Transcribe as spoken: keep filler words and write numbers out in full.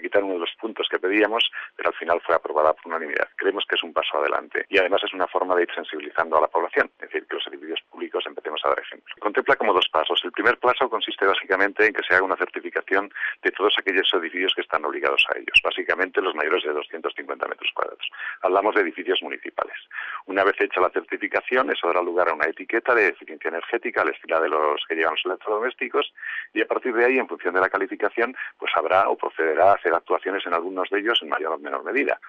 quitar uno de los puntos que pedíamos, pero al final fue aprobada por unanimidad. Creemos que es un paso adelante y además es una forma de ir sensibilizando a la población, es decir, que los edificios públicos empecemos a dar ejemplo. Contempla como dos pasos. El primer paso consiste básicamente en que se haga una certificación de todos aquellos edificios que están obligados a ellos, básicamente los mayores de doscientos cincuenta metros cuadrados. Hablamos de edificios municipales. Una vez hecha la certificación, eso dará lugar a una etiqueta de eficiencia energética al estilo de los que llevan los electrodomésticos y a partir de ahí, en función de la calificación, pues habrá o procederá a hacer actuaciones en algunos de ellos en mayor o menor medida.